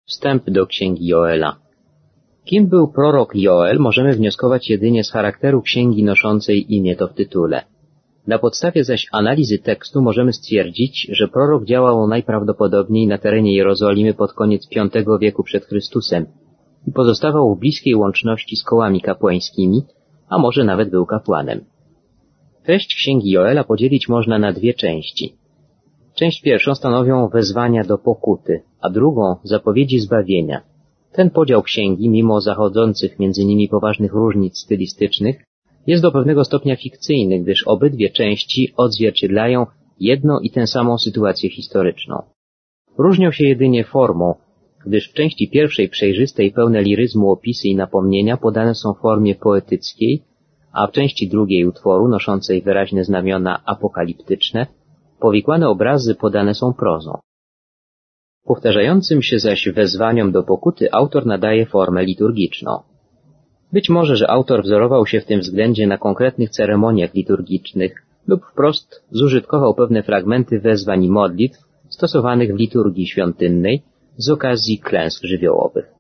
Wstęp do księgi Joela. Kim był prorok Joel, możemy wnioskować jedynie z charakteru księgi noszącej imię to w tytule. Na podstawie zaś analizy tekstu możemy stwierdzić, że prorok działał najprawdopodobniej na terenie Jerozolimy pod koniec V wieku przed Chrystusem i pozostawał w bliskiej łączności z kołami kapłańskimi, a może nawet był kapłanem. Treść księgi Joela podzielić można na dwie części. Część pierwszą stanowią wezwania do pokuty, a drugą zapowiedzi zbawienia. Ten podział księgi, mimo zachodzących między nimi poważnych różnic stylistycznych, jest do pewnego stopnia fikcyjny, gdyż obydwie części odzwierciedlają jedną i tę samą sytuację historyczną. Różnią się jedynie formą, gdyż w części pierwszej przejrzyste i pełne liryzmu opisy i napomnienia podane są w formie poetyckiej, a w części drugiej utworu, noszącej wyraźne znamiona apokaliptyczne, powikłane obrazy podane są prozą. Powtarzającym się zaś wezwaniom do pokuty autor nadaje formę liturgiczną. Być może, że autor wzorował się w tym względzie na konkretnych ceremoniach liturgicznych lub wprost zużytkował pewne fragmenty wezwań i modlitw stosowanych w liturgii świątynnej z okazji klęsk żywiołowych.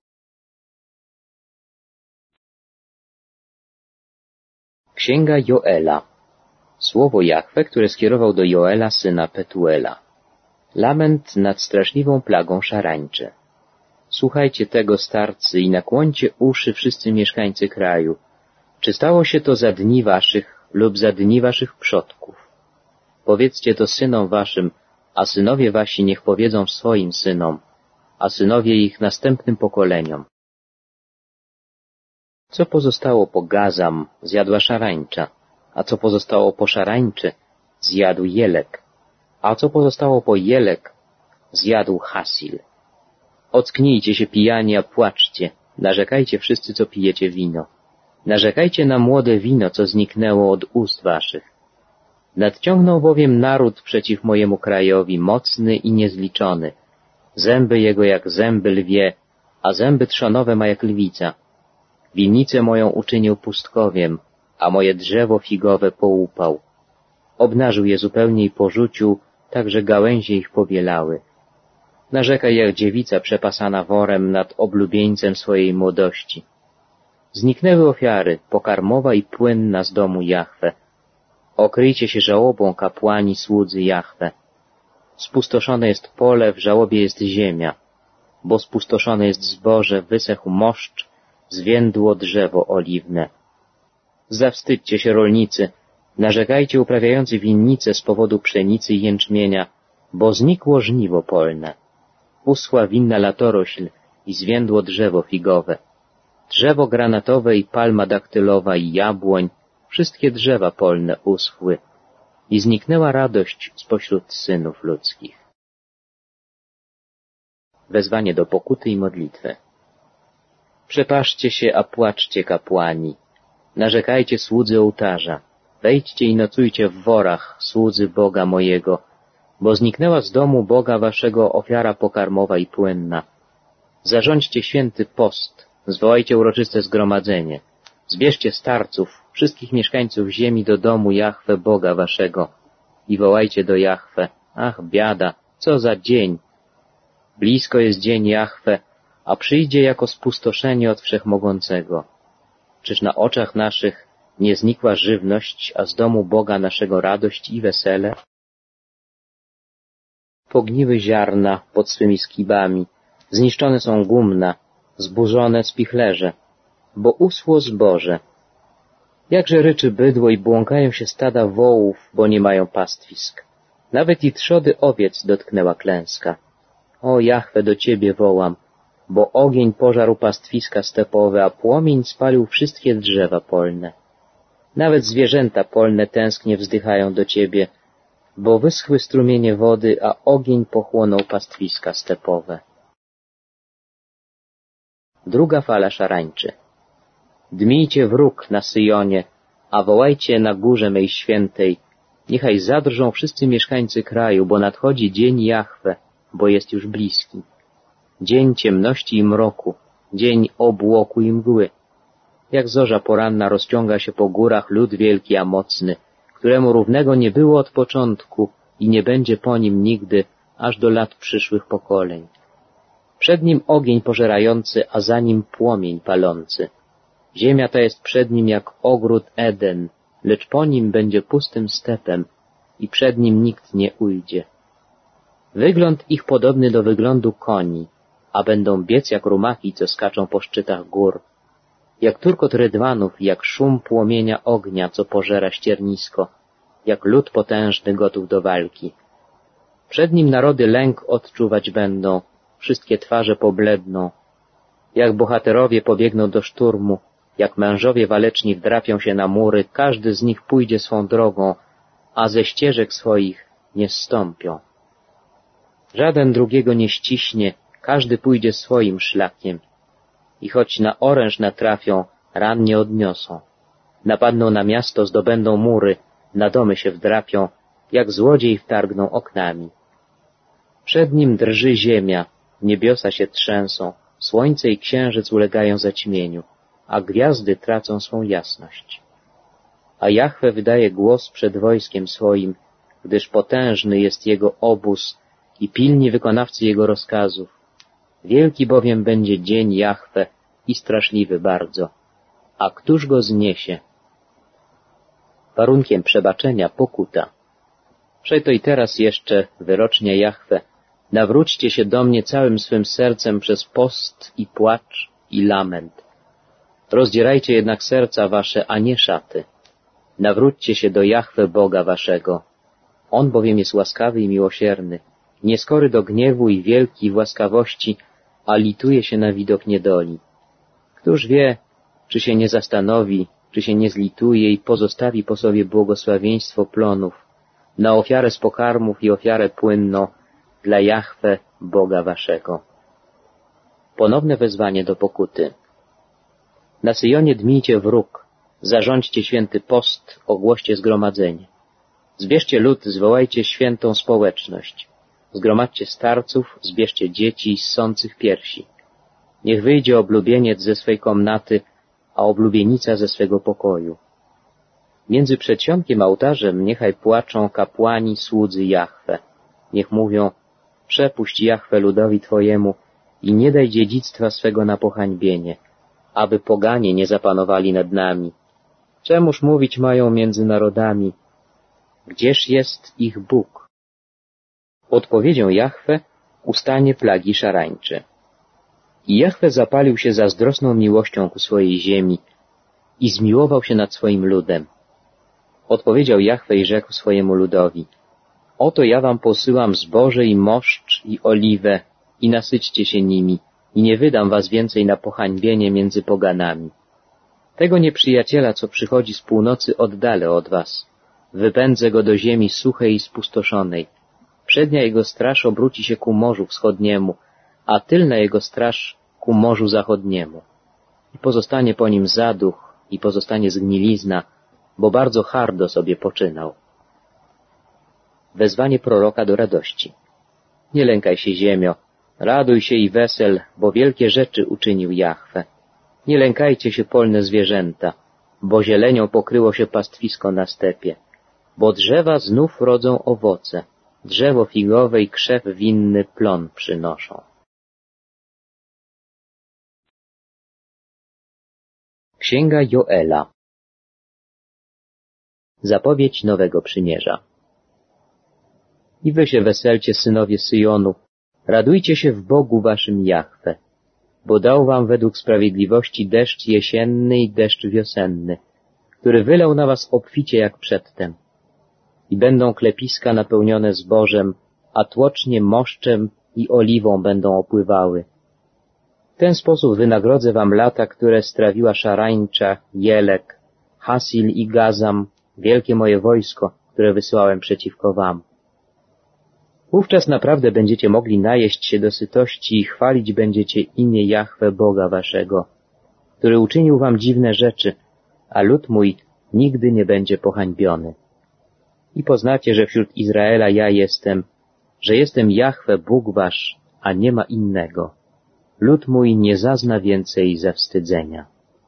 Księga Joela. Słowo Jahwe, które skierował do Joela, syna Petuela. Lament nad straszliwą plagą szarańczy. Słuchajcie tego, starcy, i nakłońcie uszy wszyscy mieszkańcy kraju. Czy stało się to za dni waszych lub za dni waszych przodków? Powiedzcie to synom waszym, a synowie wasi niech powiedzą swoim synom, a synowie ich następnym pokoleniom. Co pozostało po Gazam, zjadła szarańcza, a co pozostało po szarańczy, zjadł jelek, a co pozostało po jelek, zjadł Hasil. Ocknijcie się pijani, a płaczcie, narzekajcie wszyscy, co pijecie wino. Narzekajcie na młode wino, co zniknęło od ust waszych. Nadciągnął bowiem naród przeciw mojemu krajowi, mocny i niezliczony. Zęby jego jak zęby lwie, a zęby trzonowe ma jak lwica. Winnicę moją uczynił pustkowiem, a moje drzewo figowe połupał. Obnażył je zupełnie i porzucił, tak że gałęzie ich pobielały. Narzekaj jak dziewica przepasana worem nad oblubieńcem swojej młodości. Zniknęły ofiary, pokarmowa i płynna z domu Jahwe. Okryjcie się żałobą, kapłani, słudzy Jahwe. Spustoszone jest pole, w żałobie jest ziemia, bo spustoszone jest zboże, wysechł moszcz, zwiędło drzewo oliwne. Zawstydźcie się, rolnicy, narzekajcie uprawiający winnice z powodu pszenicy i jęczmienia, bo znikło żniwo polne. Uschła winna latorośl i zwiędło drzewo figowe. Drzewo granatowe i palma daktylowa i jabłoń, wszystkie drzewa polne uschły i zniknęła radość spośród synów ludzkich. Wezwanie do pokuty i modlitwy. Przepaszcie się, a płaczcie, kapłani. Narzekajcie, słudzy ołtarza. Wejdźcie i nocujcie w worach, słudzy Boga mojego, bo zniknęła z domu Boga waszego ofiara pokarmowa i płynna. Zarządźcie święty post, zwołajcie uroczyste zgromadzenie. Zbierzcie starców, wszystkich mieszkańców ziemi do domu Jahwe Boga waszego i wołajcie do Jahwe, ach biada, co za dzień! Blisko jest dzień Jahwe, a przyjdzie jako spustoszenie od Wszechmogącego. Czyż na oczach naszych nie znikła żywność, a z domu Boga naszego radość i wesele? Pogniły ziarna pod swymi skibami, zniszczone są gumna, zburzone spichlerze, bo uschło zboże. Jakże ryczy bydło i błąkają się stada wołów, bo nie mają pastwisk. Nawet i trzody owiec dotknęła klęska. O Jahwe, do Ciebie wołam, bo ogień pożarł pastwiska stepowe, a płomień spalił wszystkie drzewa polne. Nawet zwierzęta polne tęsknie wzdychają do Ciebie, bo wyschły strumienie wody, a ogień pochłonął pastwiska stepowe. Druga fala szarańczy. Dmijcie wróg na Syjonie, a wołajcie na górze mej świętej. Niechaj zadrżą wszyscy mieszkańcy kraju, bo nadchodzi dzień Jahwe, bo jest już bliski. Dzień ciemności i mroku, dzień obłoku i mgły. Jak zorza poranna rozciąga się po górach lud wielki a mocny, któremu równego nie było od początku i nie będzie po nim nigdy, aż do lat przyszłych pokoleń. Przed nim ogień pożerający, a za nim płomień palący. Ziemia ta jest przed nim jak ogród Eden, lecz po nim będzie pustym stepem i przed nim nikt nie ujdzie. Wygląd ich podobny do wyglądu koni, a będą biec jak rumaki, co skaczą po szczytach gór. Jak turkot rydwanów, jak szum płomienia ognia, co pożera ściernisko, jak lud potężny gotów do walki. Przed nim narody lęk odczuwać będą, wszystkie twarze pobledną. Jak bohaterowie pobiegną do szturmu, jak mężowie waleczni wdrapią się na mury, każdy z nich pójdzie swą drogą, a ze ścieżek swoich nie zstąpią. Żaden drugiego nie ściśnie, każdy pójdzie swoim szlakiem. I choć na oręż natrafią, ran nie odniosą. Napadną na miasto, zdobędą mury, na domy się wdrapią, jak złodziej wtargną oknami. Przed nim drży ziemia, niebiosa się trzęsą, słońce i księżyc ulegają zaćmieniu, a gwiazdy tracą swą jasność. A Jahwe wydaje głos przed wojskiem swoim, gdyż potężny jest jego obóz i pilni wykonawcy jego rozkazów. Wielki bowiem będzie dzień Jahwe i straszliwy bardzo. A któż go zniesie? Warunkiem przebaczenia pokuta. Przeto i teraz jeszcze wyrocznia Jahwe. Nawróćcie się do mnie całym swym sercem przez post i płacz i lament. Rozdzierajcie jednak serca wasze, a nie szaty. Nawróćcie się do Jahwe Boga waszego. On bowiem jest łaskawy i miłosierny, nieskory do gniewu i wielki w łaskawości, a lituje się na widok niedoli. Któż wie, czy się nie zastanowi, czy się nie zlituje i pozostawi po sobie błogosławieństwo plonów, na ofiarę z pokarmów i ofiarę płynną dla Jahwe Boga waszego. Ponowne wezwanie do pokuty. Na Syjonie dmijcie wróg, zarządźcie święty post, ogłoście zgromadzenie. Zbierzcie lud, zwołajcie świętą społeczność. Zgromadźcie starców, zbierzcie dzieci ssących piersi. Niech wyjdzie oblubieniec ze swej komnaty, a oblubienica ze swego pokoju. Między przedsionkiem a ołtarzem niechaj płaczą kapłani, słudzy Jahwe. Niech mówią, przepuść Jahwe ludowi Twojemu i nie daj dziedzictwa swego na pohańbienie, aby poganie nie zapanowali nad nami. Czemuż mówić mają między narodami? Gdzież jest ich Bóg? Odpowiedzią Jahwe ustanie plagi szarańcze. I Jahwe zapalił się zazdrosną miłością ku swojej ziemi i zmiłował się nad swoim ludem. Odpowiedział Jahwe i rzekł swojemu ludowi, oto ja wam posyłam zboże i moszcz i oliwę i nasyćcie się nimi i nie wydam was więcej na pohańbienie między poganami. Tego nieprzyjaciela, co przychodzi z północy, oddalę od was. Wypędzę go do ziemi suchej i spustoszonej. Przednia jego straż obróci się ku Morzu Wschodniemu, a tylna jego straż ku Morzu Zachodniemu. I pozostanie po nim zaduch, i pozostanie zgnilizna, bo bardzo hardo sobie poczynał. Wezwanie proroka do radości. Nie lękaj się, ziemio, raduj się i wesel, bo wielkie rzeczy uczynił Jahwe. Nie lękajcie się, polne zwierzęta, bo zielenią pokryło się pastwisko na stepie, bo drzewa znów rodzą owoce, drzewo figowe i krzew winny plon przynoszą. Księga Joela. Zapowiedź Nowego Przymierza. I wy się weselcie, synowie Syjonu, radujcie się w Bogu waszym Jahwe, bo dał wam według sprawiedliwości deszcz jesienny i deszcz wiosenny, który wylał na was obficie jak przedtem. I będą klepiska napełnione zbożem, a tłocznie moszczem i oliwą będą opływały. W ten sposób wynagrodzę wam lata, które strawiła szarańcza, Jelek, Hasil i Gazam, wielkie moje wojsko, które wysyłałem przeciwko wam. Wówczas naprawdę będziecie mogli najeść się do sytości i chwalić będziecie imię Jahwe Boga waszego, który uczynił wam dziwne rzeczy, a lud mój nigdy nie będzie pohańbiony. I poznacie, że wśród Izraela ja jestem, że jestem Jahwe Bóg wasz, a nie ma innego. Lud mój nie zazna więcej zawstydzenia.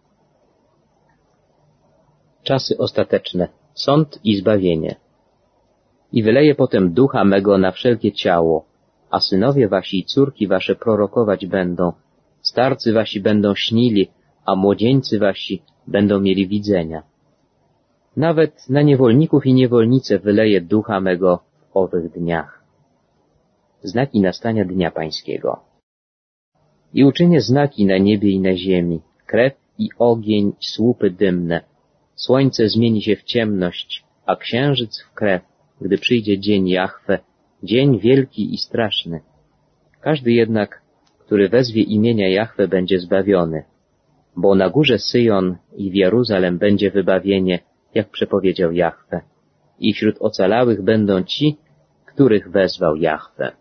Czasy ostateczne. Sąd i zbawienie. I wyleję potem ducha mego na wszelkie ciało, a synowie wasi i córki wasze prorokować będą, starcy wasi będą śnili, a młodzieńcy wasi będą mieli widzenia. Nawet na niewolników i niewolnice wyleję ducha mego w owych dniach. Znaki nastania Dnia Pańskiego. I uczynię znaki na niebie i na ziemi, krew i ogień i słupy dymne. Słońce zmieni się w ciemność, a księżyc w krew, gdy przyjdzie dzień Jahwe, dzień wielki i straszny. Każdy jednak, który wezwie imienia Jahwe, będzie zbawiony. Bo na górze Syjon i w Jeruzalem będzie wybawienie, jak przepowiedział Jahwe. I wśród ocalałych będą ci, których wezwał Jahwe.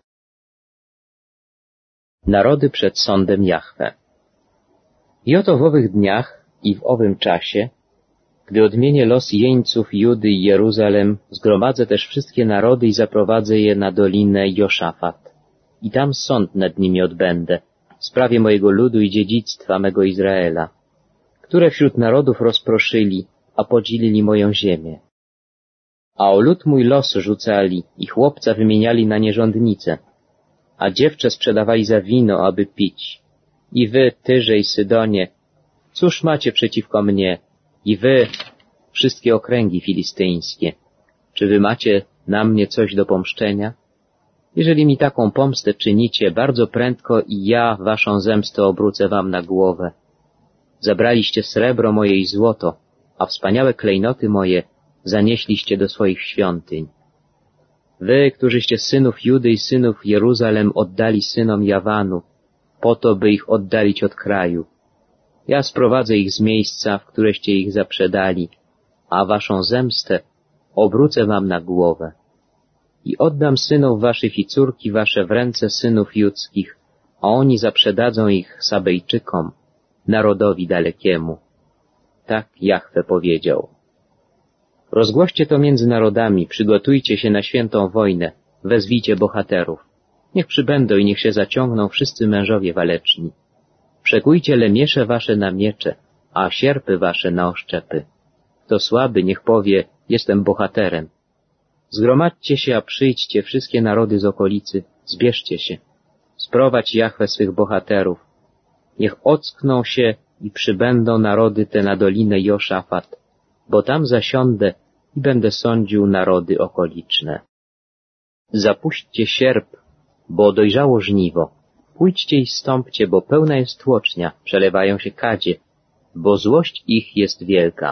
Narody przed sądem Jahwe. I oto w owych dniach i w owym czasie, gdy odmienię los jeńców Judy i Jeruzalem, zgromadzę też wszystkie narody i zaprowadzę je na dolinę Joszafat. I tam sąd nad nimi odbędę, w sprawie mojego ludu i dziedzictwa mego Izraela, które wśród narodów rozproszyli, a podzielili moją ziemię. A o lud mój los rzucali i chłopca wymieniali na nierządnice, a dziewczę sprzedawali za wino, aby pić. I wy, Tyrze i Sydonie, cóż macie przeciwko mnie? I wy, wszystkie okręgi filistyńskie, czy wy macie na mnie coś do pomszczenia? Jeżeli mi taką pomstę czynicie, bardzo prędko i ja waszą zemstę obrócę wam na głowę. Zabraliście srebro moje i złoto, a wspaniałe klejnoty moje zanieśliście do swoich świątyń. Wy, którzyście synów Judy i synów Jeruzalem oddali synom Jawanu, po to, by ich oddalić od kraju. Ja sprowadzę ich z miejsca, w któreście ich zaprzedali, a waszą zemstę obrócę wam na głowę. I oddam synów waszych i córki wasze w ręce synów judzkich, a oni zaprzedadzą ich Sabejczykom, narodowi dalekiemu. Tak Jahwe powiedział. Rozgłoście to między narodami, przygotujcie się na świętą wojnę, wezwijcie bohaterów. Niech przybędą i niech się zaciągną wszyscy mężowie waleczni. Przekujcie lemiesze wasze na miecze, a sierpy wasze na oszczepy. Kto słaby, niech powie, jestem bohaterem. Zgromadźcie się, a przyjdźcie wszystkie narody z okolicy, zbierzcie się. Sprowadź Jahwe swych bohaterów. Niech ockną się i przybędą narody te na dolinę Joszafat, bo tam zasiądę i będę sądził narody okoliczne. Zapuśćcie sierp, bo dojrzało żniwo. Pójdźcie i stąpcie, bo pełna jest tłocznia, przelewają się kadzie, bo złość ich jest wielka.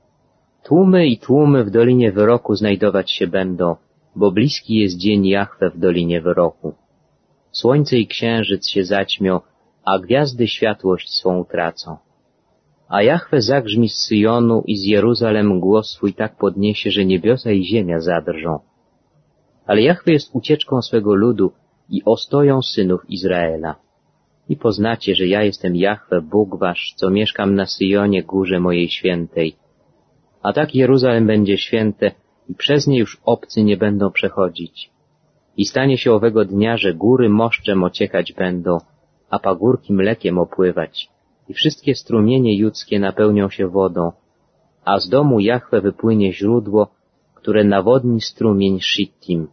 Tłumy i tłumy w dolinie wyroku znajdować się będą, bo bliski jest dzień Jahwe w dolinie wyroku. Słońce i księżyc się zaćmią, a gwiazdy światłość swą utracą. A Jahwe zagrzmi z Syjonu i z Jeruzalem głos swój tak podniesie, że niebiosa i ziemia zadrżą. Ale Jahwe jest ucieczką swego ludu i ostoją synów Izraela. I poznacie, że ja jestem Jahwe, Bóg wasz, co mieszkam na Syjonie, górze mojej świętej. A tak Jeruzalem będzie święte i przez nie już obcy nie będą przechodzić. I stanie się owego dnia, że góry moszczem ociekać będą, a pagórki mlekiem opływać. I wszystkie strumienie judzkie napełnią się wodą, a z domu Jahwe wypłynie źródło, które nawodni strumień Shittim.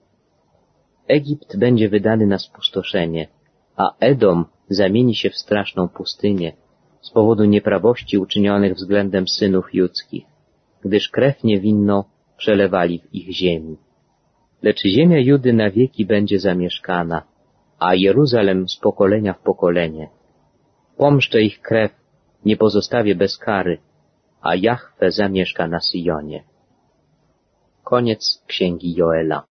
Egipt będzie wydany na spustoszenie, a Edom zamieni się w straszną pustynię z powodu nieprawości uczynionych względem synów judzkich, gdyż krew niewinną przelewali w ich ziemi. Lecz ziemia Judy na wieki będzie zamieszkana, a Jeruzalem z pokolenia w pokolenie. Pomszczę ich krew, nie pozostawię bez kary, a Jahwe zamieszka na Syjonie. Koniec księgi Joela.